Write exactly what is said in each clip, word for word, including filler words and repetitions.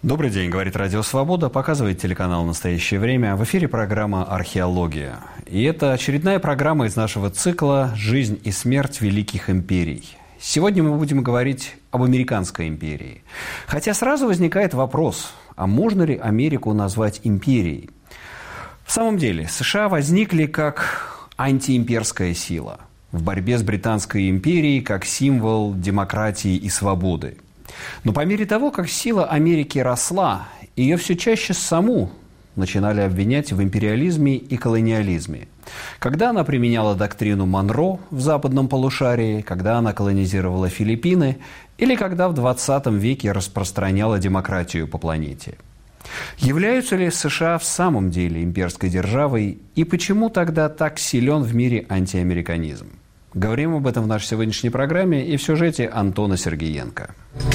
Добрый день, говорит Радио Свобода, показывает телеканал «Настоящее время». В эфире программа «Археология». И это очередная программа из нашего цикла «Жизнь и смерть великих империй». Сегодня мы будем говорить об американской империи. Хотя сразу возникает вопрос, а можно ли Америку назвать империей? В самом деле, США возникли как антиимперская сила в борьбе с Британской империей как символ демократии и свободы. Но по мере того, как сила Америки росла, ее все чаще саму начинали обвинять в империализме и колониализме. Когда она применяла доктрину Монро в западном полушарии, когда она колонизировала Филиппины, или когда в двадцатом веке распространяла демократию по планете. Являются ли США в самом деле имперской державой, и почему тогда так силен в мире антиамериканизм? Говорим об этом в нашей сегодняшней программе и в сюжете Антона Сергеенко.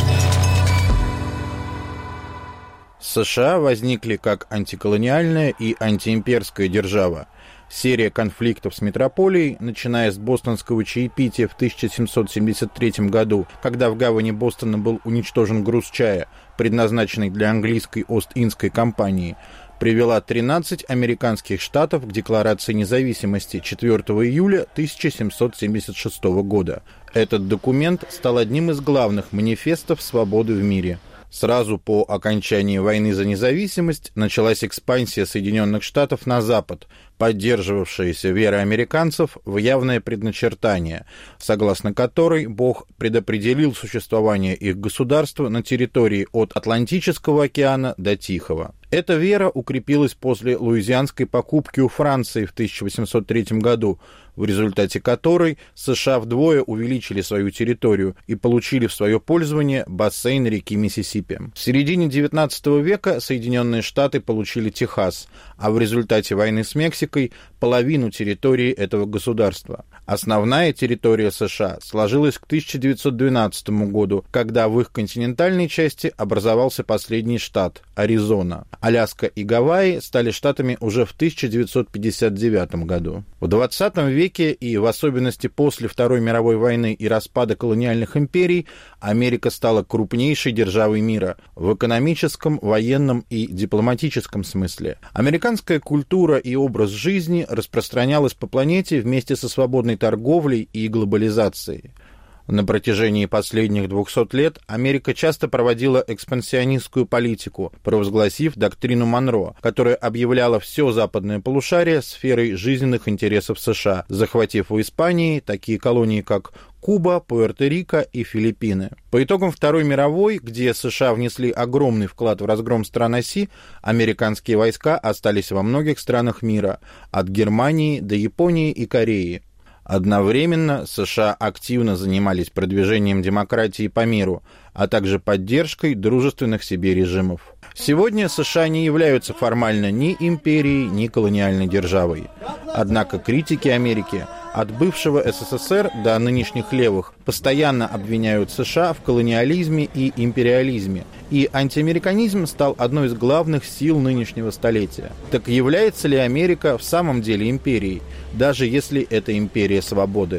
США возникли как антиколониальная и антиимперская держава. Серия конфликтов с метрополией, начиная с бостонского чаепития в тысяча семьсот семьдесят третьем году, когда в гавани Бостона был уничтожен груз чая, предназначенный для английской Ост-Индской компании, привела тринадцать американских штатов к Декларации независимости четвёртого июля тысяча семьсот семьдесят шестого года. Этот документ стал одним из главных манифестов свободы в мире. Сразу по окончании войны за независимость началась экспансия Соединенных Штатов на Запад, поддерживавшаяся верой американцев в явное предначертание, согласно которой Бог предопределил существование их государства на территории от Атлантического океана до Тихого. Эта вера укрепилась после луизианской покупки у Франции в тысяча восемьсот третьем году, в результате которой США вдвое увеличили свою территорию и получили в свое пользование бассейн реки Миссисипи. В середине девятнадцатого века Соединенные Штаты получили Техас, а в результате войны с Мексикой – половину территории этого государства. Основная территория США сложилась к тысяча девятьсот двенадцатому году, когда в их континентальной части образовался последний штат – Аризона. Аляска и Гавайи стали штатами уже в тысяча девятьсот пятьдесят девятом году. В двадцатом веке и в особенности после Второй мировой войны и распада колониальных империй Америка стала крупнейшей державой мира в экономическом, военном и дипломатическом смысле. Американская культура и образ жизни распространялась по планете вместе со свободной торговлей и глобализацией. На протяжении последних двухсот лет Америка часто проводила экспансионистскую политику, провозгласив доктрину Монро, которая объявляла все западное полушарие сферой жизненных интересов США, захватив у Испании такие колонии, как Куба, Пуэрто-Рико и Филиппины. По итогам Второй мировой, где США внесли огромный вклад в разгром стран оси, американские войска остались во многих странах мира, от Германии до Японии и Кореи. Одновременно США активно занимались продвижением демократии по миру, а также поддержкой дружественных себе режимов. Сегодня США не являются формально ни империей, ни колониальной державой. Однако критики Америки, от бывшего СССР до нынешних левых, постоянно обвиняют США в колониализме и империализме, и антиамериканизм стал одной из главных сил нынешнего столетия. Так является ли Америка в самом деле империей, даже если это империя свободы?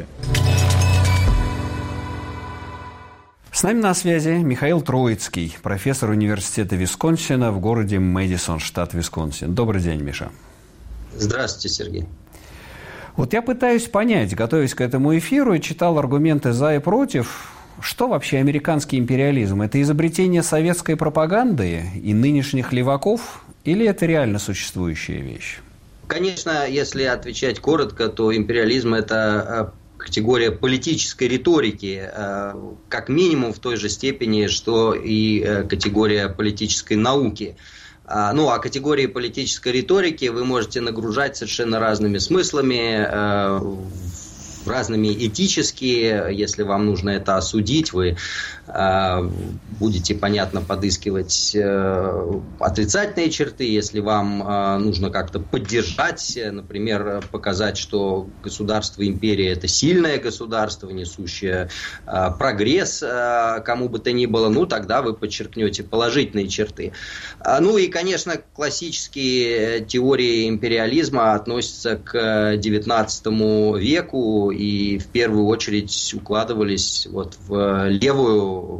С нами на связи Михаил Троицкий, профессор университета Висконсина в городе Мэдисон, штат Висконсин. Добрый день, Миша. Здравствуйте, Сергей. Вот я пытаюсь понять, готовясь к этому эфиру, и читал аргументы за и против, что вообще американский империализм? Это изобретение советской пропаганды и нынешних леваков, или это реально существующая вещь? Конечно, если отвечать коротко, то империализм – это категория политической риторики, как минимум в той же степени, что и категория политической науки. Ну, а категории политической риторики вы можете нагружать совершенно разными смыслами, разными этические. Если вам нужно это осудить, вы э, будете, понятно, подыскивать э, отрицательные черты. Если вам э, нужно как-то поддержать, например, показать, что государство, империя – это сильное государство, несущее э, прогресс э, кому бы то ни было, ну, тогда вы подчеркнете положительные черты. А, ну и, конечно, классические теории империализма относятся к девятнадцатому веку и в первую очередь укладывались вот в левую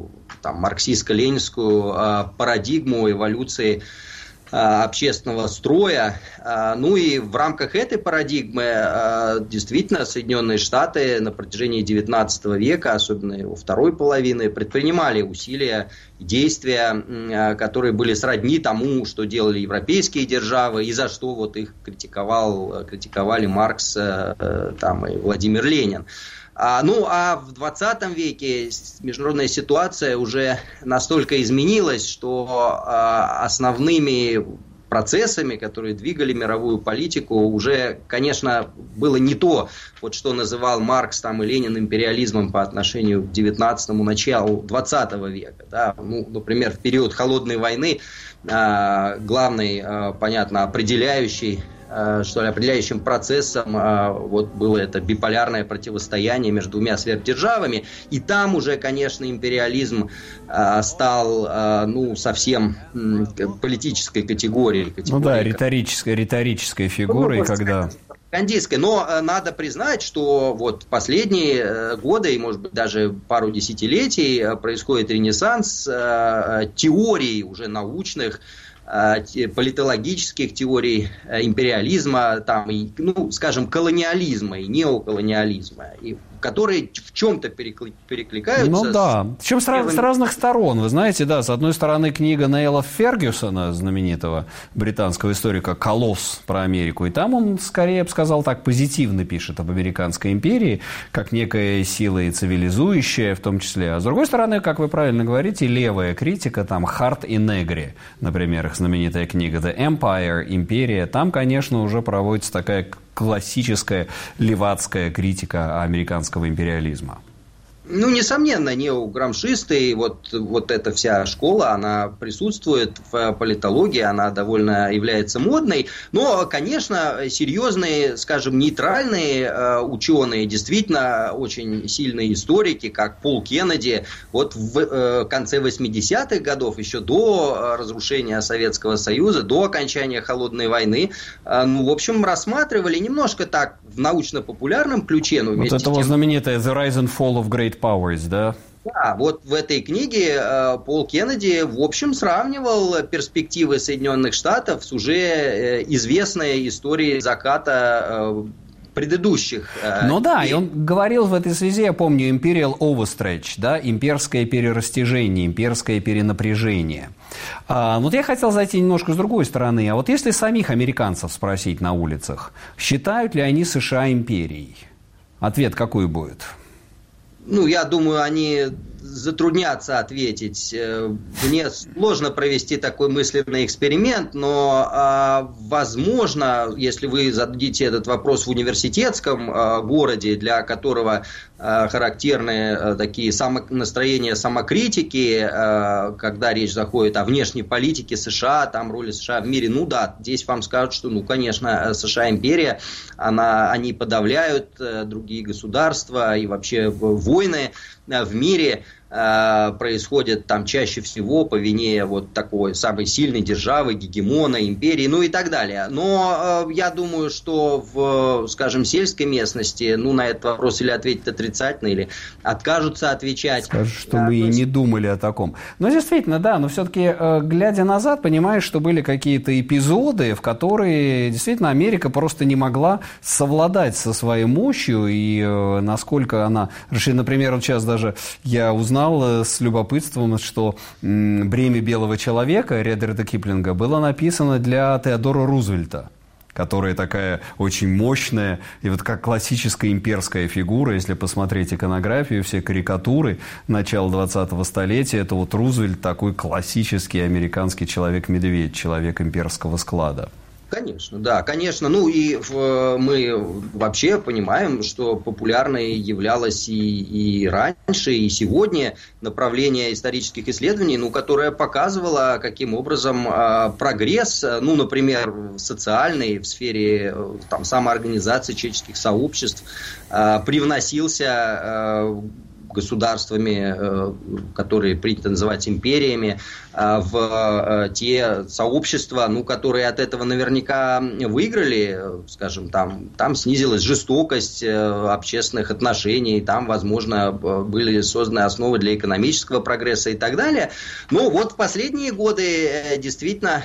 там, марксистско-ленинскую парадигму эволюции общественного строя. Ну и в рамках этой парадигмы действительно Соединенные Штаты на протяжении девятнадцатого века, особенно во второй половины, предпринимали усилия и действия, которые были сродни тому, что делали европейские державы, и за что вот их критиковал, критиковали Маркс там, и Владимир Ленин. А, ну, а в двадцатом веке международная ситуация уже настолько изменилась, что а, основными процессами, которые двигали мировую политику, уже, конечно, было не то, вот что называл Маркс там, и Ленин империализмом по отношению к девятнадцатому, началу двадцатого века. Да? Ну, например, в период Холодной войны а, главный, а, понятно, определяющий что ли, определяющим процессом вот было это биполярное противостояние между двумя сверхдержавами, и там уже, конечно, империализм стал, ну, совсем политической категорией. категорией ну да, риторической, риторической фигурой, ну, когда... Пропагандистской. Но надо признать, что вот последние годы, и, может быть, даже пару десятилетий происходит ренессанс теорий уже научных, политологических теорий империализма, там, и, ну, скажем, колониализма и неоколониализма, и, которые в чем-то перекликаются. Ну да, с... причем с, раз, с разных сторон. Вы знаете, да, с одной стороны книга Нейла Фергюсона, знаменитого британского историка «Колосс» про Америку, и там он, скорее, я бы сказал так, позитивно пишет об американской империи, как некая сила и цивилизующая в том числе. А с другой стороны, как вы правильно говорите, левая критика, там Харт и Негри, например, их знаменитая книга «The Empire», «Империя», там, конечно, уже проводится такая классическая левацкая критика американского империализма. Ну, несомненно, неограмшисты, вот, вот эта вся школа, она присутствует в политологии, она довольно является модной, но, конечно, серьезные, скажем, нейтральные э, ученые, действительно очень сильные историки, как Пол Кеннеди, вот в э, конце восьмидесятых годов, еще до разрушения Советского Союза, до окончания Холодной войны, э, ну, в общем, рассматривали немножко так в научно-популярном ключе. Но вот это вот знаменитое «The Rise and Fall of Great Powers», да? Да, вот в этой книге э, Пол Кеннеди, в общем, сравнивал перспективы Соединенных Штатов с уже э, известной историей заката э, предыдущих. Э, ну да, и он говорил в этой связи, я помню, imperial overstretch, да, имперское перерастяжение, имперское перенапряжение. А, вот я хотел зайти немножко с другой стороны. А вот если самих американцев спросить на улицах, считают ли они США империей? Ответ какой будет? Ну, я думаю, они затруднятся ответить. Мне сложно провести такой мысленный эксперимент, но, возможно, если вы зададите этот вопрос в университетском городе, для которого характерны такие само... настроения самокритики, когда речь заходит о внешней политике США, там роли США в мире, ну да, здесь вам скажут, что, ну, конечно, США империя, она, они подавляют другие государства и вообще войны в мире происходит там чаще всего по вине вот такой самой сильной державы, гегемона, империи, ну и так далее. Но э, я думаю, что в, скажем, сельской местности, ну, на этот вопрос или ответят отрицательно, или откажутся отвечать. Скажут, что мы и не думали о таком. Но действительно, да, но все-таки, э, глядя назад, понимаешь, что были какие-то эпизоды, в которые действительно Америка просто не могла совладать со своей мощью, и э, насколько она... Например, вот сейчас даже я узнал с любопытством, что «Бремя белого человека» Редерда Киплинга было написано для Теодора Рузвельта, которая такая очень мощная, и вот как классическая имперская фигура, если посмотреть иконографию, все карикатуры начала двадцатого столетия, это вот Рузвельт такой классический американский человек-медведь, человек имперского склада. Конечно, да, конечно. Ну и в, мы вообще понимаем, что популярной являлось и, и раньше, и сегодня направление исторических исследований, ну, которое показывало, каким образом э, прогресс, ну, например, социальный, в сфере э, там, самоорганизации человеческих сообществ, э, привносился э, государствами, которые принято называть империями, в те сообщества, ну, которые от этого наверняка выиграли, скажем, там, там снизилась жестокость общественных отношений, там, возможно, были созданы основы для экономического прогресса и так далее. Но вот в последние годы действительно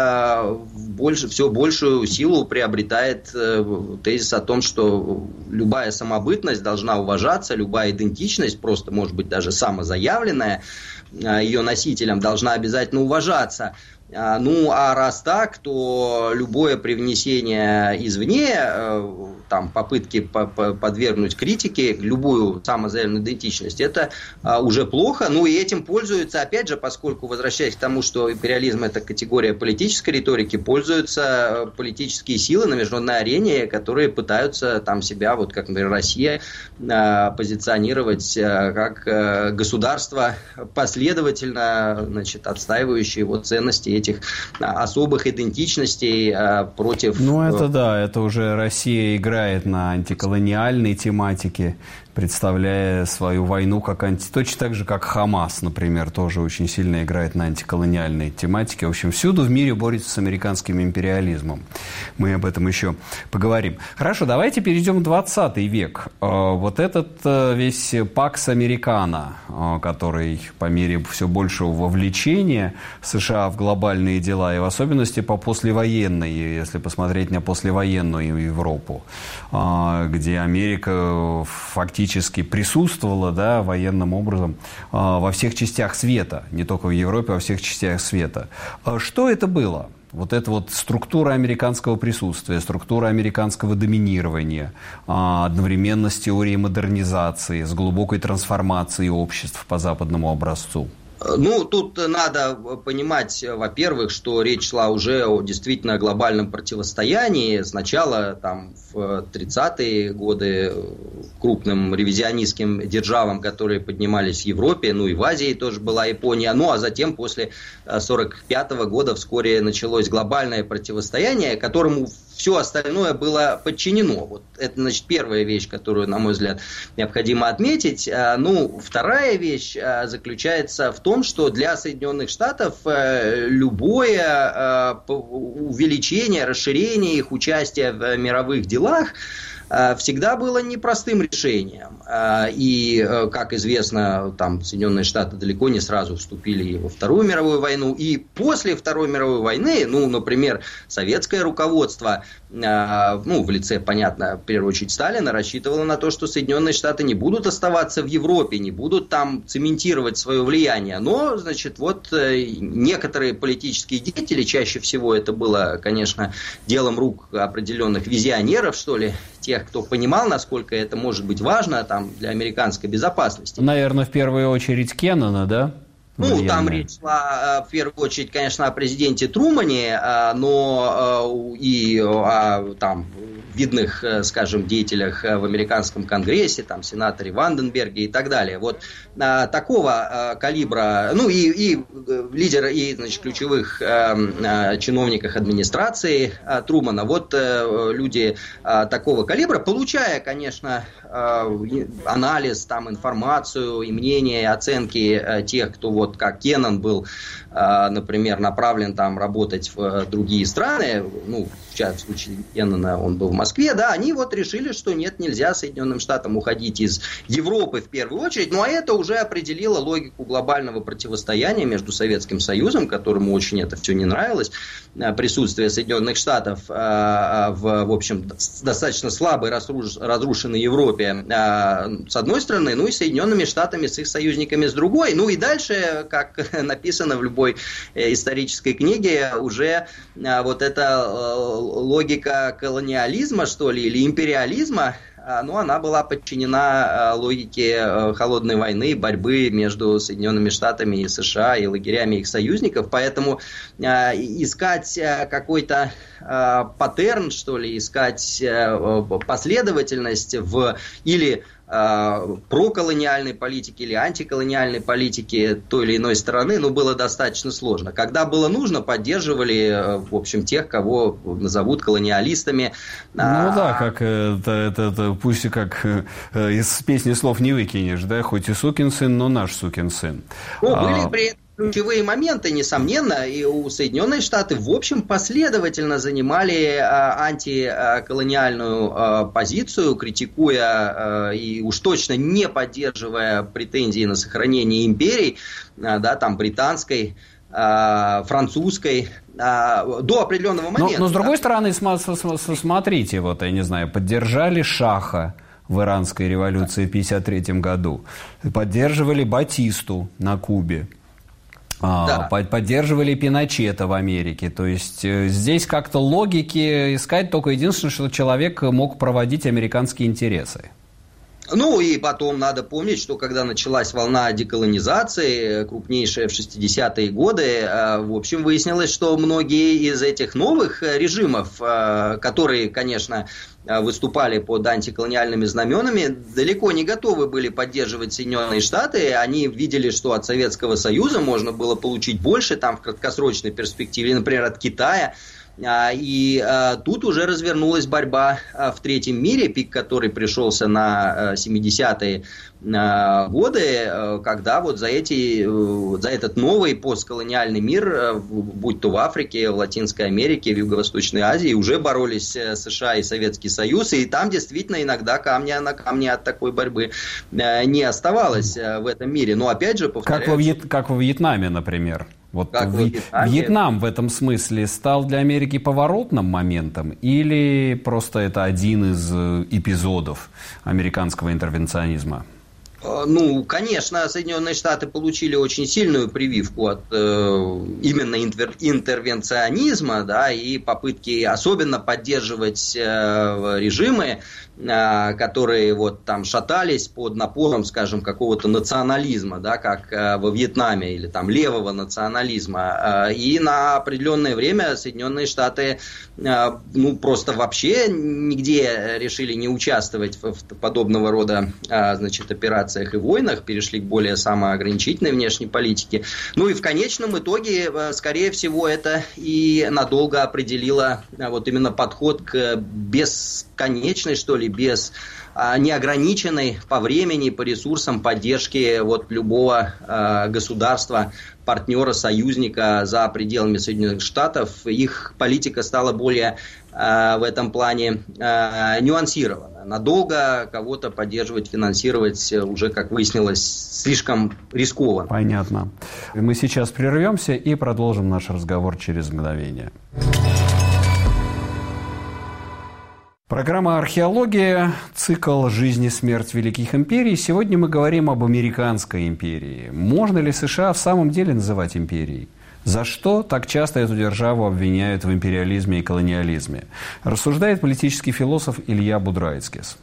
больше, все большую силу приобретает тезис о том, что любая самобытность должна уважаться, любая идентичность, просто, может быть, даже самозаявленная, ее носителям должна обязательно уважаться. Ну, а раз так, то любое привнесение извне, там, попытки подвергнуть критике любую самозаявленную идентичность, это уже плохо. Ну, и этим пользуются, опять же, поскольку, возвращаясь к тому, что империализм – это категория политической риторики, пользуются политические силы на международной арене, которые пытаются там себя, вот как, например, Россия, позиционировать как государство, последовательно, значит, отстаивающее его ценности этих особых идентичностей против... Ну, это да, это уже Россия играет на антиколониальной тематике, представляя свою войну как анти... Точно так же, как Хамас, например, тоже очень сильно играет на антиколониальной тематике. В общем, всюду в мире борется с американским империализмом. Мы об этом еще поговорим. Хорошо, давайте перейдем в двадцатый век. Вот этот весь Пакс Американо, который по мере все большего вовлечения США в глобальные дела, и в особенности по послевоенной, если посмотреть на послевоенную Европу, где Америка фактически присутствовала, да, военным образом во всех частях света, не только в Европе, а во всех частях света. Что это было? Вот эта вот структура американского присутствия, структура американского доминирования, одновременно с теорией модернизации, с глубокой трансформацией обществ по западному образцу. Ну, тут надо понимать, во-первых, что речь шла уже о действительно глобальном противостоянии. Сначала там, в тридцатые годы крупным ревизионистским державам, которые поднимались в Европе, ну и в Азии тоже была Япония. Ну, а затем после сорок пятого года вскоре началось глобальное противостояние, которому все остальное было подчинено. Вот это, значит, первая вещь, которую, на мой взгляд, необходимо отметить. Ну, вторая вещь заключается в том, что для Соединенных Штатов любое увеличение, расширение их участия в мировых делах всегда было непростым решением. И, как известно, там Соединенные Штаты далеко не сразу вступили во Вторую мировую войну. И после Второй мировой войны, ну, например, советское руководство, ну, в лице, понятно, в первую очередь Сталина, рассчитывало на то, что Соединенные Штаты не будут оставаться в Европе, не будут там цементировать свое влияние. Но, значит, вот некоторые политические деятели, чаще всего это было, конечно, делом рук определенных визионеров, что ли, тех, кто понимал, насколько это может быть важно там, для американской безопасности. Наверное, в первую очередь Кеннона, да? Ну, влияние. Там речь шла в первую очередь, конечно, о президенте Трумане, но и о там, видных, скажем, деятелях в американском конгрессе, там, сенаторе Ванденберге и так далее. Вот такого калибра, ну и, и лидера, и, значит, ключевых чиновниках администрации Трумана, вот люди такого калибра, получая, конечно, анализ, там, информацию и мнение, оценки тех, кто вот как Кеннон был, например, направлен там работать в другие страны, ну, в случае Кеннона он был в Москве, да, они вот решили, что нет, нельзя Соединенным Штатам уходить из Европы в первую очередь, ну, а это уже определило логику глобального противостояния между Советским Союзом, которому очень это все не нравилось, присутствие Соединенных Штатов в, в общем, достаточно слабой, разрушенной Европе, с одной стороны, ну, и Соединенными Штатами с их союзниками с другой, ну, и дальше, как написано в любой исторической книге, уже вот эта логика колониализма, что ли, или империализма, ну, она была подчинена логике холодной войны, борьбы между Соединенными Штатами и США и лагерями их союзников, поэтому искать какой-то паттерн, что ли, искать последовательность в или э, проколониальной политики или антиколониальной политики той или иной стороны, ну, было достаточно сложно. Когда было нужно, поддерживали, в общем, тех, кого назовут колониалистами. Ну а... да, как это, это, это пусть как из песни слов не выкинешь, да, хоть и сукин сын, но наш сукин сын. Ну, были а... при этом ключевые моменты, несомненно, и у Соединенные Штаты, в общем, последовательно занимали а, антиколониальную а, позицию, критикуя а, и уж точно не поддерживая претензии на сохранение империй, а, да, там, британской, а, французской, а, до определенного момента. Но, но с другой стороны, смотрите, вот, я не знаю, поддержали Шаха в иранской революции в пятьдесят третьем году, поддерживали Батисту на Кубе. Да. Поддерживали Пиночета в Америке. То есть здесь как-то логики искать только единственное, что человек мог проводить американские интересы. Ну и потом надо помнить, что когда началась волна деколонизации, крупнейшая в шестидесятые годы, в общем, выяснилось, что многие из этих новых режимов, которые, конечно, выступали под антиколониальными знаменами, далеко не готовы были поддерживать Соединенные Штаты. Они видели, что от Советского Союза можно было получить больше там в краткосрочной перспективе, например, от Китая. И а, тут уже развернулась борьба а, в третьем мире, пик которой пришелся на а, семидесятые а, годы, а, когда вот за, эти, а, за этот новый постколониальный мир, а, будь то в Африке, в Латинской Америке, в Юго-Восточной Азии, уже боролись США и Советский Союз, и там действительно иногда камня на камне от такой борьбы а, не оставалось а, в этом мире. Но опять же, повторяю... Как во, Вьет... как во Вьетнаме, например. Вот в... Вьетнам в этом смысле стал для Америки поворотным моментом или просто это один из эпизодов американского интервенционизма? Ну, конечно, Соединенные Штаты получили очень сильную прививку от э, именно интер, интервенционизма, да, и попытки особенно поддерживать э, режимы, э, которые вот там шатались под напором, скажем, какого-то национализма, да, как э, во Вьетнаме, или там левого национализма. Э, и на определенное время Соединенные Штаты э, ну, просто вообще нигде решили не участвовать в, в подобного рода э, значит, операциях и войнах, перешли к более самоограничительной внешней политике. Ну и в конечном итоге, скорее всего, это и надолго определило вот именно подход к бесконечной, что ли, без неограниченной по времени, по ресурсам поддержки вот любого э, государства, партнера, союзника за пределами Соединенных Штатов. Их политика стала более э, в этом плане э, нюансирована. Надолго кого-то поддерживать, финансировать уже, как выяснилось, слишком рискованно. Понятно. Мы сейчас прервемся и продолжим наш разговор через мгновение. Программа «Археология», цикл «Жизнь и смерть великих империй». Сегодня мы говорим об американской империи. Можно ли США в самом деле называть империей? За что так часто эту державу обвиняют в империализме и колониализме? Рассуждает политический философ Илья Будрайцкис.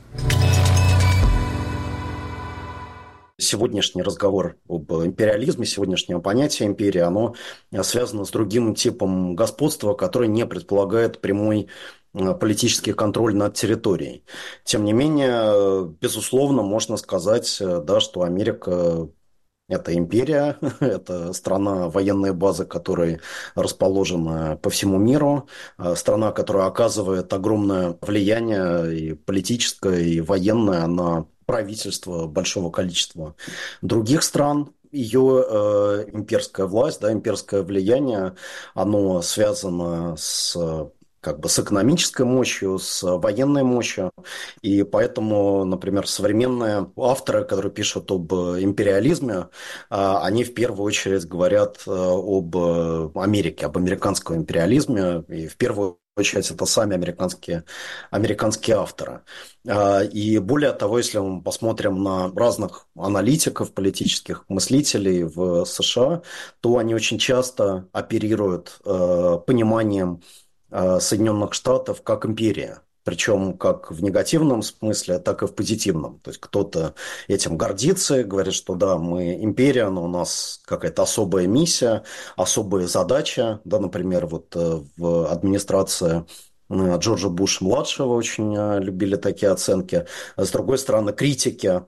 Сегодняшний разговор об империализме, сегодняшнее понятие империи, оно связано с другим типом господства, который не предполагает прямой политический контроль над территорией. Тем не менее, безусловно, можно сказать, да, что Америка – это империя, это страна, военные базы, которые расположены по всему миру, страна, которая оказывает огромное влияние и политическое, и военное на правительство большого количества других стран. Ее э, имперская власть, да, имперское влияние, оно связано с как бы с экономической мощью, с военной мощью. И поэтому, например, современные авторы, которые пишут об империализме, они в первую очередь говорят об Америке, об американском империализме. И в первую очередь это сами американские, американские авторы. И более того, если мы посмотрим на разных аналитиков, политических мыслителей в США, то они очень часто оперируют пониманием Соединенных Штатов как империя, причем как в негативном смысле, так и в позитивном. То есть кто-то этим гордится, говорит, что да, мы империя, но у нас какая-то особая миссия, особая задача. Да, например, вот в администрации Джорджа Буша-младшего очень любили такие оценки. С другой стороны, критики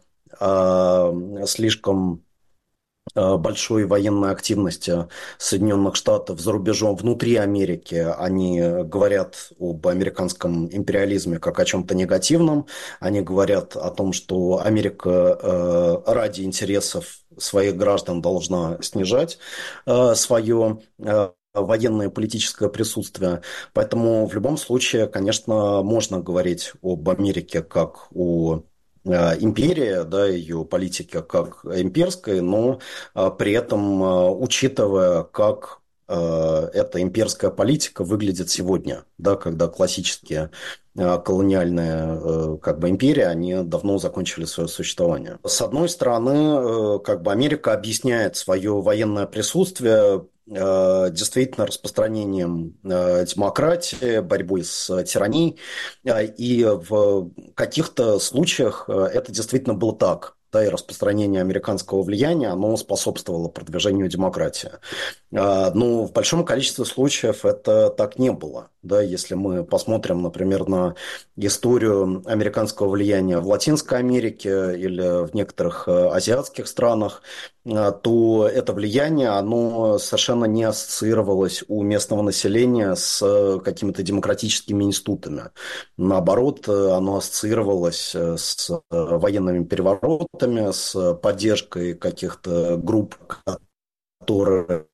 слишком большой военной активности Соединенных Штатов за рубежом внутри Америки. Они говорят об американском империализме как о чем-то негативном. Они говорят о том, что Америка ради интересов своих граждан должна снижать свое военное и политическое присутствие. Поэтому в любом случае, конечно, можно говорить об Америке как о империя, да, ее политика как имперская, но при этом учитывая, как эта имперская политика выглядит сегодня, да, когда классические колониальные как бы империи, они давно закончили свое существование. С одной стороны, как бы Америка объясняет свое военное присутствие действительно распространением демократии, борьбой с тиранией, и в каких-то случаях это действительно было так. Да, и распространение американского влияния, оно способствовало продвижению демократии. Но в большом количестве случаев это так не было. Да, если мы посмотрим, например, на историю американского влияния в Латинской Америке или в некоторых азиатских странах, то это влияние, оно совершенно не ассоциировалось у местного населения с какими-то демократическими институтами. Наоборот, оно ассоциировалось с военными переворотами, с поддержкой каких-то групп, которые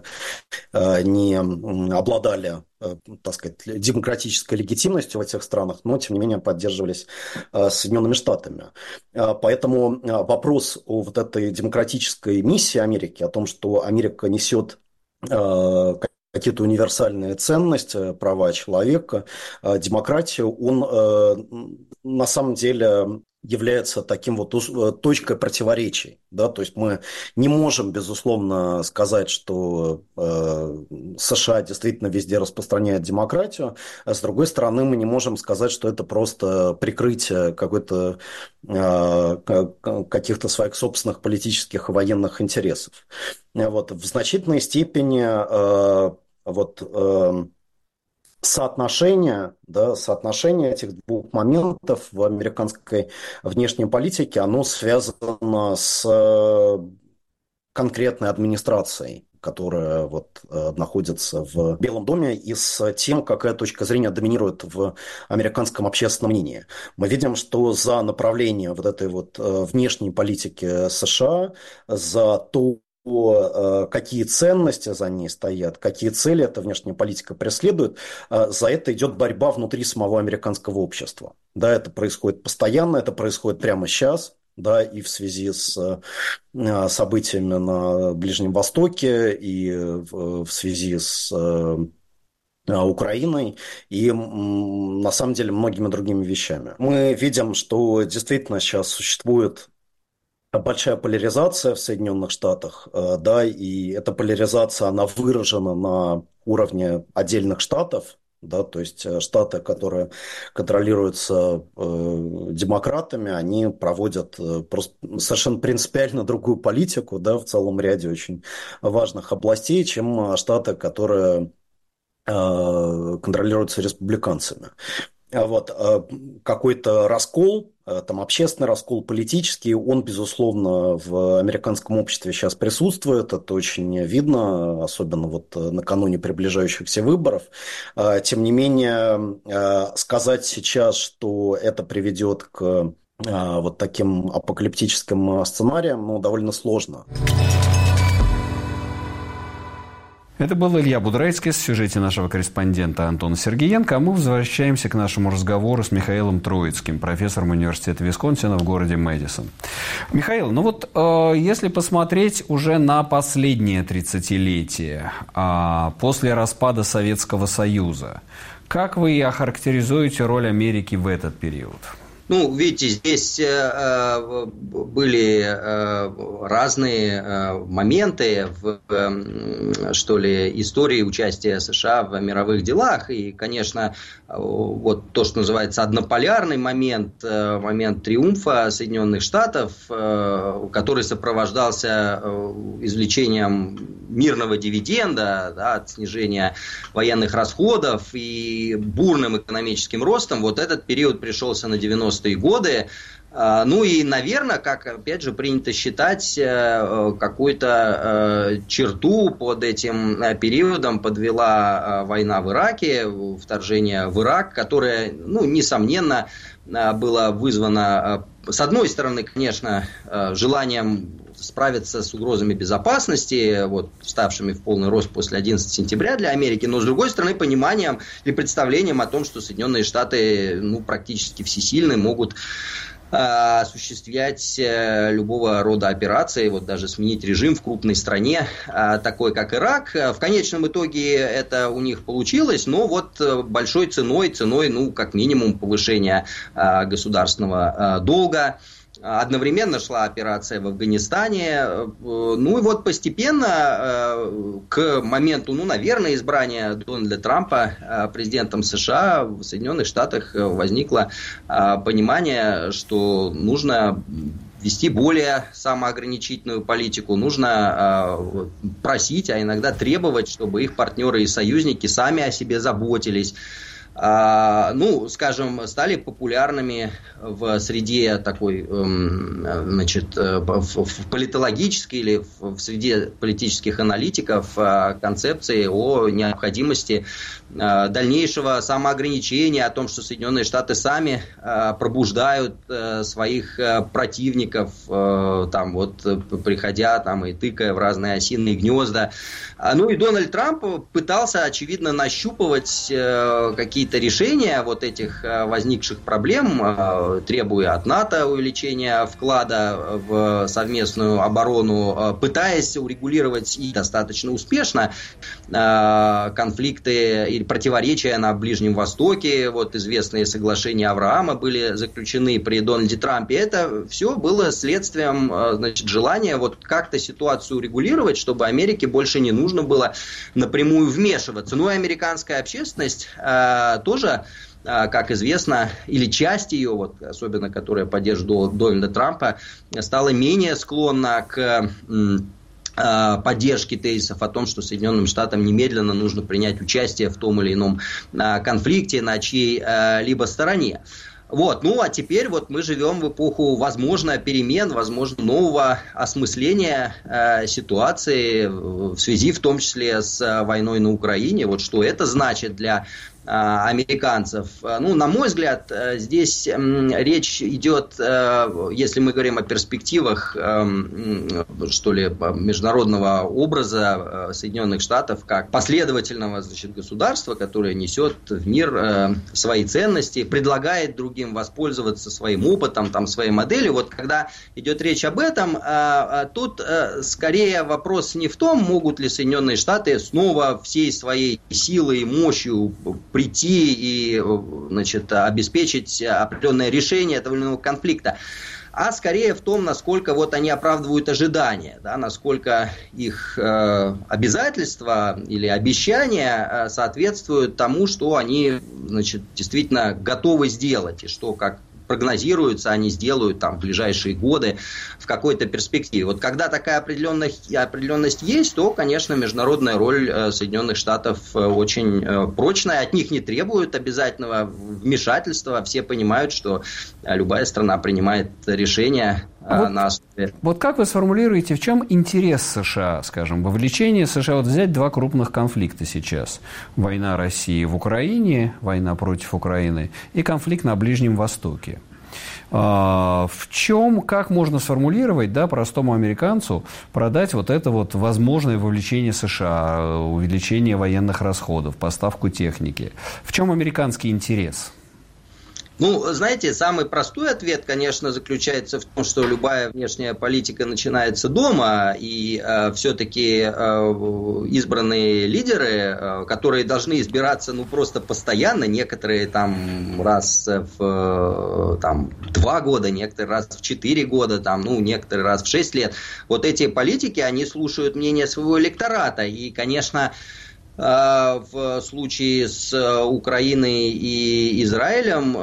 не обладали, так сказать, демократической легитимностью в этих странах, но, тем не менее, поддерживались Соединенными Штатами. Поэтому вопрос о вот этой демократической миссии Америки, о том, что Америка несет какие-то универсальные ценности, права человека, демократию, он на самом деле является таким вот точкой противоречий. Да? То есть мы не можем, безусловно, сказать, что э, США действительно везде распространяет демократию, а с другой стороны мы не можем сказать, что это просто прикрытие какой-то, э, каких-то своих собственных политических и военных интересов. Вот. В значительной степени э, вот, э, Соотношение, да, соотношение этих двух моментов в американской внешней политике, оно связано с конкретной администрацией, которая вот, находится в Белом доме, и с тем, какая точка зрения доминирует в американском общественном мнении. Мы видим, что за направление вот этой вот внешней политики США, за то, какие ценности за ней стоят, какие цели эта внешняя политика преследует, за это идет борьба внутри самого американского общества. Да, это происходит постоянно, это происходит прямо сейчас, да, и в связи с событиями на Ближнем Востоке, и в связи с Украиной и, на самом деле, многими другими вещами. Мы видим, что действительно сейчас существует большая поляризация в Соединенных Штатах, да, и эта поляризация, она выражена на уровне отдельных штатов, да, то есть штаты, которые контролируются э, демократами, они проводят просто совершенно принципиально другую политику, да, в целом ряде очень важных областей, чем штаты, которые э, контролируются республиканцами. Вот, какой-то раскол, там, общественный раскол политический, он, безусловно, в американском обществе сейчас присутствует, это очень видно, особенно вот накануне приближающихся выборов. Тем не менее, сказать сейчас, что это приведет к вот таким апокалиптическим сценариям, ну, довольно сложно. Это был Илья Будрайский в сюжете нашего корреспондента Антона Сергеенко. А мы возвращаемся к нашему разговору с Михаилом Троицким, профессором университета Висконсина в городе Мэдисон. Михаил, ну вот э, если посмотреть уже на последнее тридцатилетие, э, после распада Советского Союза, как вы охарактеризуете роль Америки в этот период? Ну, видите, здесь э, были э, разные э, моменты в, э, что ли, истории участия США в мировых делах. И, конечно, э, вот то, что называется однополярный момент, э, момент триумфа Соединенных Штатов, э, который сопровождался э, извлечением мирного дивиденда, да, от снижения военных расходов и бурным экономическим ростом, вот этот период пришелся на девяностые годы. Ну и, наверное, как, опять же, принято считать, какую-то черту под этим периодом подвела война в Ираке, вторжение в Ирак, которое, ну, несомненно, было вызвано, с одной стороны, конечно, желанием справиться с угрозами безопасности, вот, вставшими в полный рост после одиннадцатого сентября для Америки, но, с другой стороны, пониманием и представлением о том, что Соединенные Штаты, ну, практически всесильны, могут э, осуществлять э, любого рода операции, вот даже сменить режим в крупной стране, э, такой как Ирак. В конечном итоге это у них получилось, но вот большой ценой, ценой, ну, как минимум, повышения э, государственного э, долга. Одновременно шла операция в Афганистане. Ну и вот постепенно к моменту, ну, наверное, избрания Дональда Трампа президентом США в Соединенных Штатах возникло понимание, что нужно вести более самоограничительную политику, нужно просить, а иногда требовать, чтобы их партнеры и союзники сами о себе заботились. Ну, скажем, стали популярными в среде такой, значит, в политологической или в среде политических аналитиков концепции о необходимости дальнейшего самоограничения, о том, что Соединенные Штаты сами пробуждают своих противников, там вот приходя там и тыкая в разные осиные гнезда. Ну и Дональд Трамп пытался, очевидно, нащупывать какие-то решения вот этих возникших проблем, требуя от НАТО увеличения вклада в совместную оборону, пытаясь урегулировать и достаточно успешно конфликты и противоречия на Ближнем Востоке. Вот известные соглашения Авраама были заключены при Дональде Трампе. Это все было следствием, значит, желания вот как-то ситуацию урегулировать, чтобы Америке больше не нужно было напрямую вмешиваться. Ну и американская общественность э, тоже, э, как известно, или часть ее, вот, особенно которая поддерживает Дональда Трампа, стала менее склонна к э, поддержки тезисов о том, что Соединенным Штатам немедленно нужно принять участие в том или ином э, конфликте на чьей-либо стороне. Вот, ну а теперь вот мы живем в эпоху, возможно, перемен, возможно, нового осмысления э, ситуации в связи в том числе с э, войной на Украине. Вот что это значит для э, американцев. Ну, на мой взгляд, э, здесь э, речь идет, э, если мы говорим о перспективах, э, что ли, международного образа э, Соединенных Штатов как последовательного, значит, государства, которое несет в мир э, свои ценности, предлагает другим воспользоваться своим опытом, там, своей моделью. Вот когда идет речь об этом, тут скорее вопрос не в том, могут ли Соединенные Штаты снова всей своей силой и мощью прийти и, значит, обеспечить определенное решение этого или иного конфликта, а скорее в том, насколько вот они оправдывают ожидания, да, насколько их э, обязательства или обещания э, соответствуют тому, что они, значит, действительно готовы сделать, и что, как прогнозируется, они сделают там в ближайшие годы в какой-то перспективе. Вот когда такая определенность, определенность есть, то, конечно, международная роль Соединенных Штатов очень прочная. От них не требуют обязательного вмешательства. Все понимают, что любая страна принимает решения а на вот, основе. Вот как вы сформулируете, в чем интерес США, скажем, вовлечение США? Вот взять два крупных конфликта сейчас. Война России в Украине, война против Украины и конфликт на Ближнем Востоке. В чем, как можно сформулировать, да, простому американцу, продать вот это вот возможное вовлечение США, увеличение военных расходов, поставку техники? В чем американский интерес? Ну, знаете, самый простой ответ, конечно, заключается в том, что любая внешняя политика начинается дома, и э, все-таки э, избранные лидеры, э, которые должны избираться, ну, просто постоянно, некоторые там раз в э, там, два года, некоторые раз в четыре года, там, ну, некоторые раз в шесть лет, вот эти политики, они слушают мнение своего электората, и, конечно, в случае с Украиной и Израилем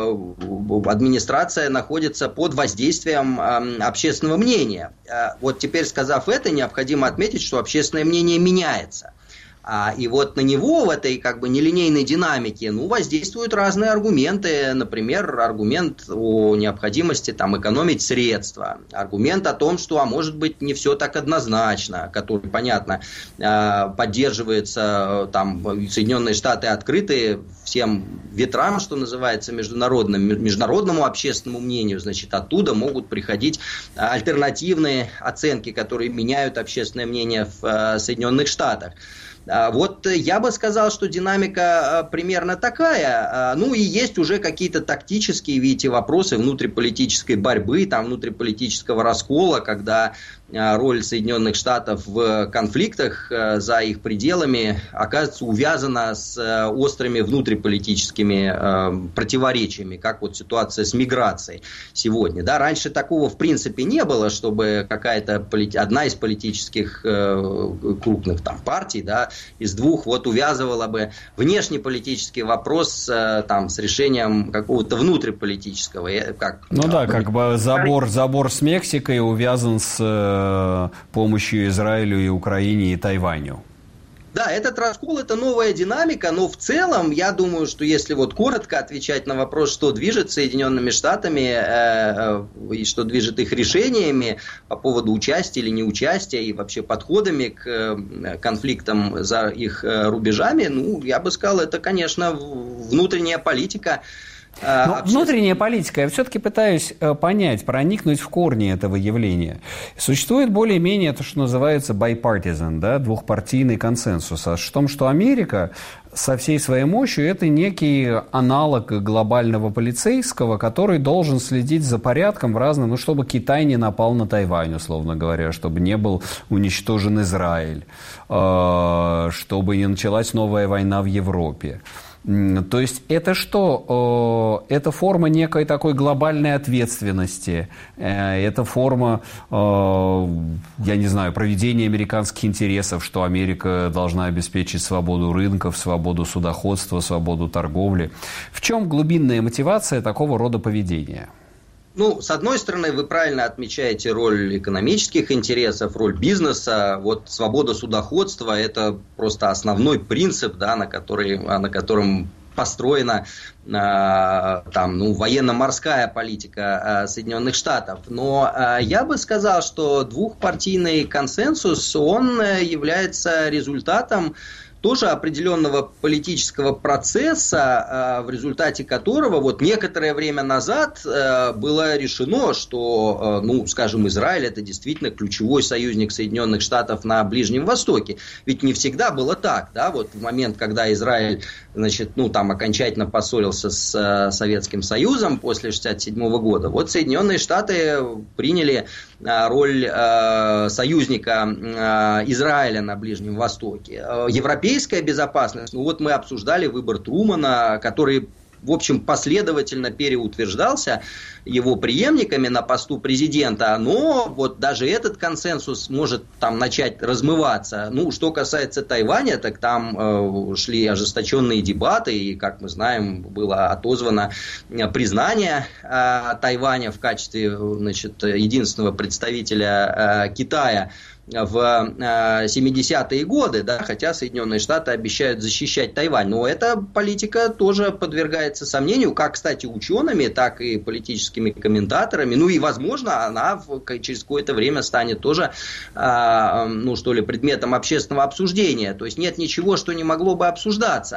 администрация находится под воздействием общественного мнения. Вот теперь, сказав это, необходимо отметить, что общественное мнение меняется. И вот на него в этой как бы нелинейной динамике ну, воздействуют разные аргументы. Например, аргумент о необходимости там, экономить средства. Аргумент о том, что, а может быть, не все так однозначно, который, понятно, поддерживается, там, Соединенные Штаты открыты всем ветрам, что называется, международным, международному общественному мнению. Значит, оттуда могут приходить альтернативные оценки, которые меняют общественное мнение в Соединенных Штатах. Вот я бы сказал, что динамика примерно такая. Ну и есть уже какие-то тактические, видите, вопросы внутриполитической борьбы, там, внутриполитического раскола, когда роль Соединенных Штатов в конфликтах за их пределами оказывается увязана с острыми внутриполитическими противоречиями, как вот ситуация с миграцией сегодня. Да, раньше такого в принципе не было, чтобы какая-то одна из политических крупных там партий, да, из двух вот увязывала бы внешнеполитический вопрос там с решением какого-то внутриполитического. Как, ну да, да как бы забор, забор с Мексикой увязан с помощью Израилю и Украине и Тайваню. Да, этот раскол – это новая динамика, но в целом, я думаю, что если вот коротко отвечать на вопрос, что движет Соединенными Штатами э, э, и что движет их решениями по поводу участия или неучастия и вообще подходами к э, конфликтам за их э, рубежами, ну, я бы сказал, это, конечно, внутренняя политика. Но внутренняя политика, я все-таки пытаюсь понять, проникнуть в корни этого явления. Существует более-менее то, что называется bipartisan, да, двухпартийный консенсус, о том, что Америка со всей своей мощью это некий аналог глобального полицейского, который должен следить за порядком в разном, ну, чтобы Китай не напал на Тайвань, условно говоря, чтобы не был уничтожен Израиль, чтобы не началась новая война в Европе. То есть это что? Это форма некой такой глобальной ответственности, это форма, я не знаю, проведения американских интересов, что Америка должна обеспечить свободу рынков, свободу судоходства, свободу торговли. В чем глубинная мотивация такого рода поведения? Ну, с одной стороны, вы правильно отмечаете роль экономических интересов, роль бизнеса. Вот свобода судоходства – это просто основной принцип, да, на, который, на котором построена э, там, ну, военно-морская политика э, Соединенных Штатов. Но э, я бы сказал, что двухпартийный консенсус, он является результатом тоже определенного политического процесса, в результате которого вот некоторое время назад было решено, что, ну, скажем, Израиль это действительно ключевой союзник Соединенных Штатов на Ближнем Востоке. Ведь не всегда было так, да, вот в момент, когда Израиль, значит, ну, там окончательно поссорился с Советским Союзом после шестьдесят седьмого года, вот Соединенные Штаты приняли роль э, союзника э, Израиля на Ближнем Востоке. Европейская безопасность, ну вот мы обсуждали выбор Трумана, который, в общем, последовательно переутверждался его преемниками на посту президента, но вот даже этот консенсус может там начать размываться. Ну, что касается Тайваня, так там э, шли ожесточенные дебаты, и, как мы знаем, было отозвано признание э, Тайваня в качестве, значит, единственного представителя э, Китая в семидесятые годы, да, хотя Соединенные Штаты обещают защищать Тайвань. Но эта политика тоже подвергается сомнению, как, кстати, учеными, так и политическими комментаторами. Ну и, возможно, она через какое-то время станет тоже, ну что ли, предметом общественного обсуждения. То есть нет ничего, что не могло бы обсуждаться.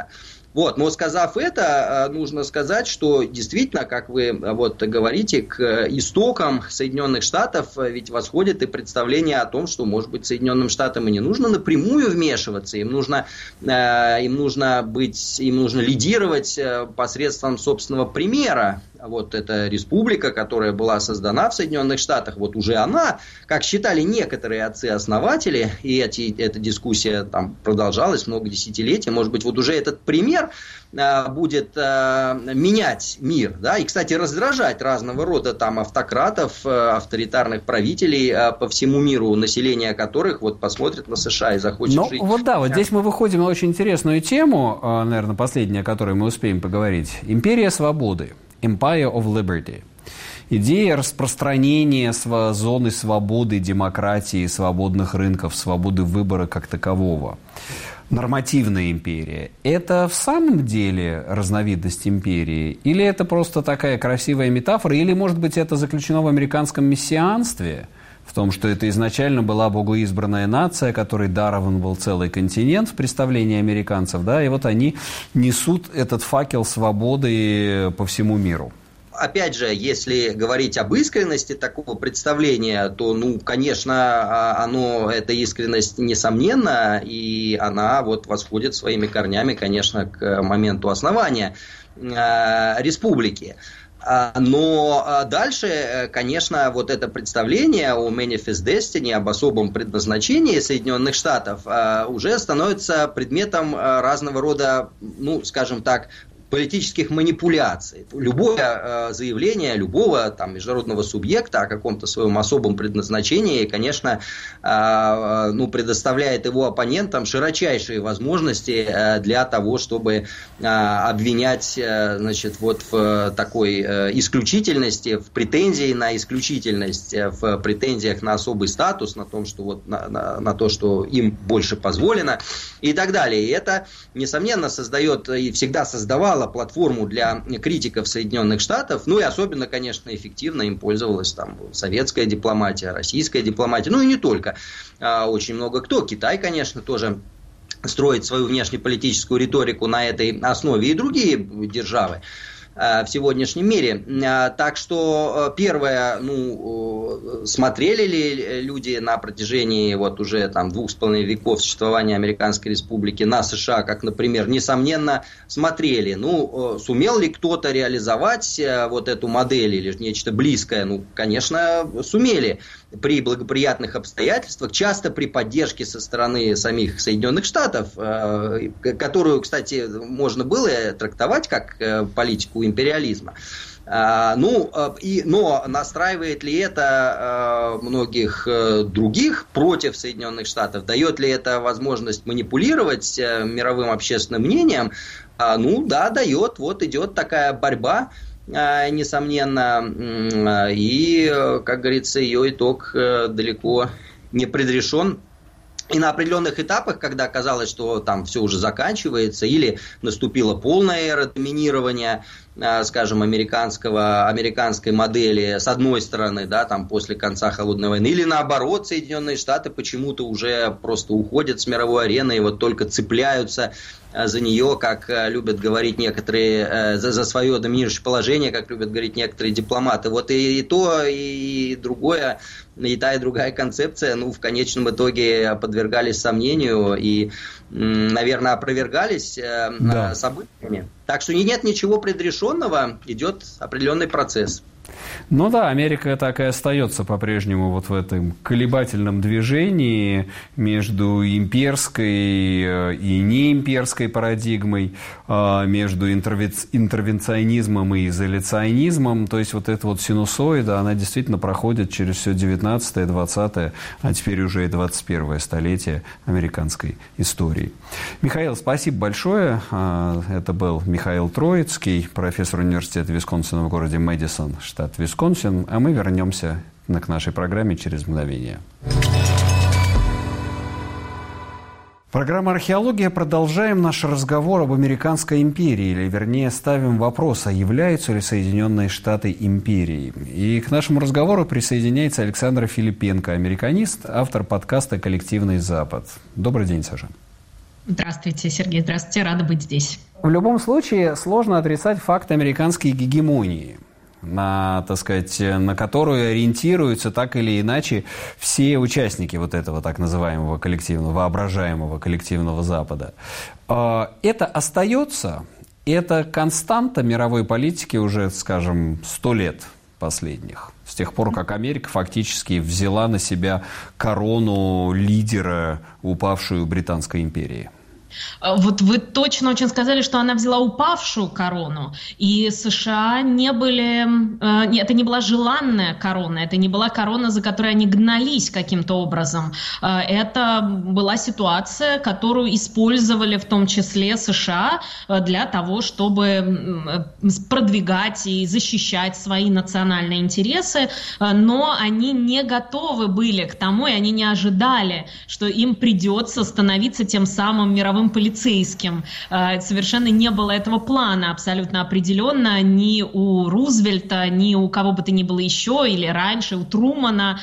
Вот, но сказав это, нужно сказать, что действительно, как вы вот говорите, к истокам Соединенных Штатов ведь восходит и представление о том, что, может быть, Соединенным Штатам и не нужно напрямую вмешиваться, им нужно, им нужно быть, им нужно лидировать посредством собственного примера. Вот эта республика, которая была создана в Соединенных Штатах, вот уже она, как считали некоторые отцы-основатели, и эти, эта дискуссия там продолжалась много десятилетий, может быть, вот уже этот пример а, будет а, менять мир, да, и, кстати, раздражать разного рода там автократов, а, авторитарных правителей а, по всему миру, население которых вот посмотрит на США и захочет ну, жить. Вот да, вот здесь мы выходим на очень интересную тему, наверное, последняя, о которой мы успеем поговорить. Империя свободы. Empire of Liberty. Идея распространения зоны свободы, демократии, свободных рынков, свободы выбора как такового. Нормативная империя. Это в самом деле разновидность империи? Или это просто такая красивая метафора? Или, может быть, это заключено в американском мессианстве? В том, что это изначально была богоизбранная нация, которой дарован был целый континент в представлении американцев, да, и вот они несут этот факел свободы по всему миру. Опять же, если говорить об искренности такого представления, то, ну, конечно, оно, эта искренность несомненна, и она вот восходит своими корнями, конечно, к моменту основания э, республики. Но дальше, конечно, вот это представление о Manifest Destiny, об особом предназначении Соединенных Штатов уже становится предметом разного рода, ну, скажем так, политических манипуляций. Любое э, заявление любого там, международного субъекта о каком-то своем особом предназначении, конечно, э, ну, предоставляет его оппонентам широчайшие возможности э, для того, чтобы э, обвинять э, значит, вот в такой э, исключительности, в претензии на исключительность, в претензиях на особый статус, на том, что вот на, на, на то, что им больше позволено и так далее. И это, несомненно, создает и всегда создавало платформу для критиков Соединенных Штатов, ну и особенно, конечно, эффективно им пользовалась там советская дипломатия, российская дипломатия, ну и не только. А, очень много кто. Китай, конечно, тоже строит свою внешнеполитическую риторику на этой основе, и другие державы в сегодняшнем мире. Так что, первое, ну, смотрели ли люди на протяжении вот уже там двух с половиной веков существования Американской Республики на США, как, например, несомненно, смотрели. Ну, сумел ли кто-то реализовать вот эту модель или нечто близкое? Ну, конечно, сумели. При благоприятных обстоятельствах, часто при поддержке со стороны самих Соединенных Штатов, которую, кстати, можно было трактовать как политику империализма. Ну, и, но настраивает ли это многих других против Соединенных Штатов? Дает ли это возможность манипулировать мировым общественным мнением? Ну, да, дает. Вот идет такая борьба, несомненно, и, как говорится, ее итог далеко не предрешен. И на определенных этапах, когда казалось, что там все уже заканчивается, или наступила полная эра доминирования, скажем, американского, американской модели, с одной стороны, да, там после конца Холодной войны, или наоборот, Соединенные Штаты почему-то уже просто уходят с мировой арены и вот только цепляются за нее, как любят говорить некоторые, за, за свое доминирующее положение, как любят говорить некоторые дипломаты. Вот и, и то, и другое, и та, и другая концепция, ну, в конечном итоге подвергались сомнению и, наверное, опровергались да. событиями. Так что нет ничего предрешенного, идет определенный процесс. Ну да, Америка так и остается по-прежнему вот в этом колебательном движении между имперской и неимперской парадигмой, между интервенционизмом и изоляционизмом. То есть вот эта вот синусоида, она действительно проходит через все девятнадцатое, двадцатое, а теперь уже и двадцать первое столетие американской истории. Михаил, спасибо большое. Это был Михаил Троицкий, профессор университета Висконсина в городе Мэдисон, штат Висконсин, а мы вернемся к нашей программе через мгновение. Программа «Археология». Продолжаем наш разговор об американской империи, или, вернее, ставим вопрос, а являются ли Соединенные Штаты империей. И к нашему разговору присоединяется Александра Филипенко, американист, автор подкаста «Коллективный Запад». Добрый день, Саша. Здравствуйте, Сергей. Здравствуйте. Рада быть здесь. В любом случае, сложно отрицать факт американской гегемонии, на, так сказать, на которую ориентируются так или иначе все участники вот этого так называемого коллективного, воображаемого коллективного Запада. Это остается, это константа мировой политики уже, скажем, сто лет последних. С тех пор, как Америка фактически взяла на себя корону лидера упавшей Британской империи. Вот вы точно очень сказали, что она взяла упавшую корону, и США не были, э, это не была желанная корона, это не была корона, за которой они гнались каким-то образом. Э, это была ситуация, которую использовали в том числе США для того, чтобы продвигать и защищать свои национальные интересы, но они не готовы были к тому, и они не ожидали, что им придется становиться тем самым мировым полицейским. Совершенно не было этого плана абсолютно определенно ни у Рузвельта, ни у кого бы то ни было еще, или раньше, у Трумана